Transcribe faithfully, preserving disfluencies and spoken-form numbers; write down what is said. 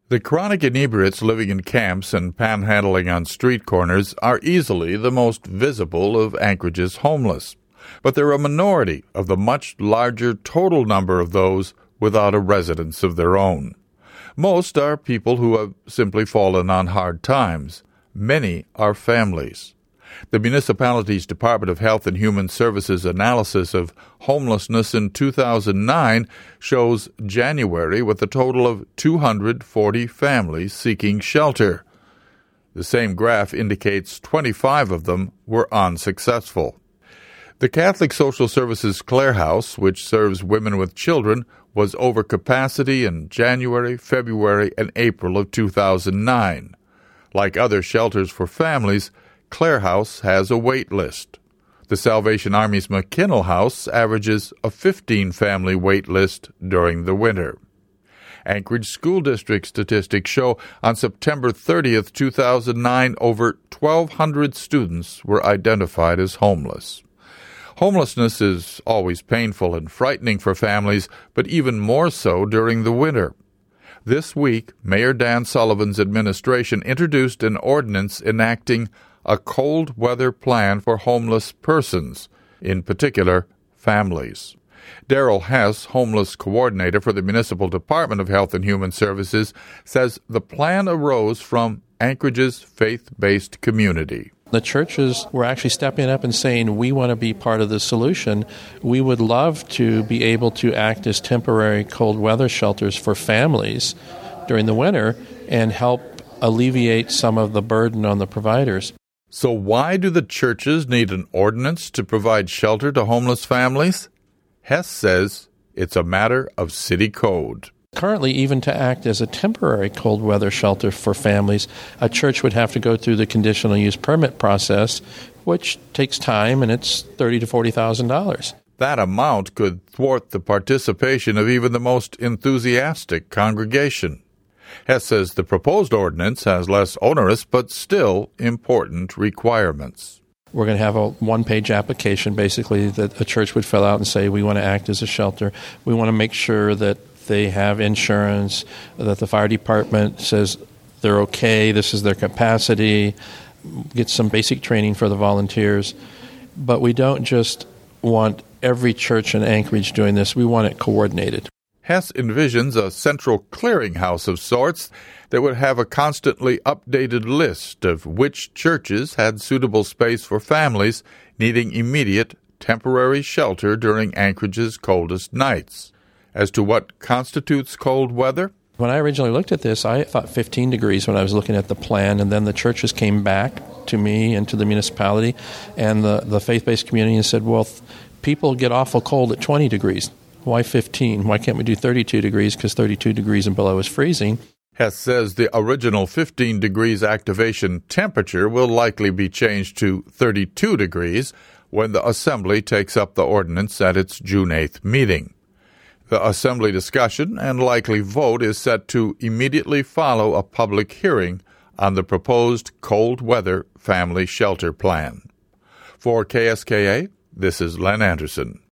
The chronic inebriates living in camps and panhandling on street corners are easily the most visible of Anchorage's homeless, but they're a minority of the much larger total number of those without a residence of their own. Most are people who have simply fallen on hard times. Many are families. The municipality's Department of Health and Human Services analysis of homelessness in two thousand nine shows January with a total of two hundred forty families seeking shelter. The same graph indicates twenty-five of them were unsuccessful. The Catholic Social Services Clare House, which serves women with children, was over capacity in January, February, and April of two thousand nine. Like other shelters for families, Clare House has a wait list. The Salvation Army's McKinnell House averages a fifteen-family wait list during the winter. Anchorage School District statistics show on September thirtieth, two thousand nine, over twelve hundred students were identified as homeless. Homelessness is always painful and frightening for families, but even more so during the winter. This week, Mayor Dan Sullivan's administration introduced an ordinance enacting a cold weather plan for homeless persons, in particular, families. Daryl Hess, homeless coordinator for the Municipal Department of Health and Human Services, says the plan arose from Anchorage's faith-based community. The churches were actually stepping up and saying, we want to be part of the solution. We would love to be able to act as temporary cold weather shelters for families during the winter and help alleviate some of the burden on the providers. So why do the churches need an ordinance to provide shelter to homeless families? Hess says it's a matter of city code. Currently, even to act as a temporary cold weather shelter for families, a church would have to go through the conditional use permit process, which takes time, and it's thirty thousand to forty thousand dollars. That amount could thwart the participation of even the most enthusiastic congregation. Hess says the proposed ordinance has less onerous but still important requirements. We're going to have a one-page application, basically, that a church would fill out and say, we want to act as a shelter. We want to make sure that they have insurance, that the fire department says they're okay, this is their capacity, get some basic training for the volunteers. But we don't just want every church in Anchorage doing this. We want it coordinated. Hess envisions a central clearinghouse of sorts that would have a constantly updated list of which churches had suitable space for families needing immediate temporary shelter during Anchorage's coldest nights. As to what constitutes cold weather? When I originally looked at this, I thought fifteen degrees when I was looking at the plan, and then the churches came back to me and to the municipality and the, the faith-based community and said, well, th- people get awful cold at twenty degrees. Why fifteen? Why can't we do thirty-two degrees? Because thirty-two degrees and below is freezing. Hess says the original fifteen degrees activation temperature will likely be changed to thirty-two degrees when the Assembly takes up the ordinance at its June eighth meeting. The Assembly discussion and likely vote is set to immediately follow a public hearing on the proposed cold weather family shelter plan. For K S K A, this is Len Anderson.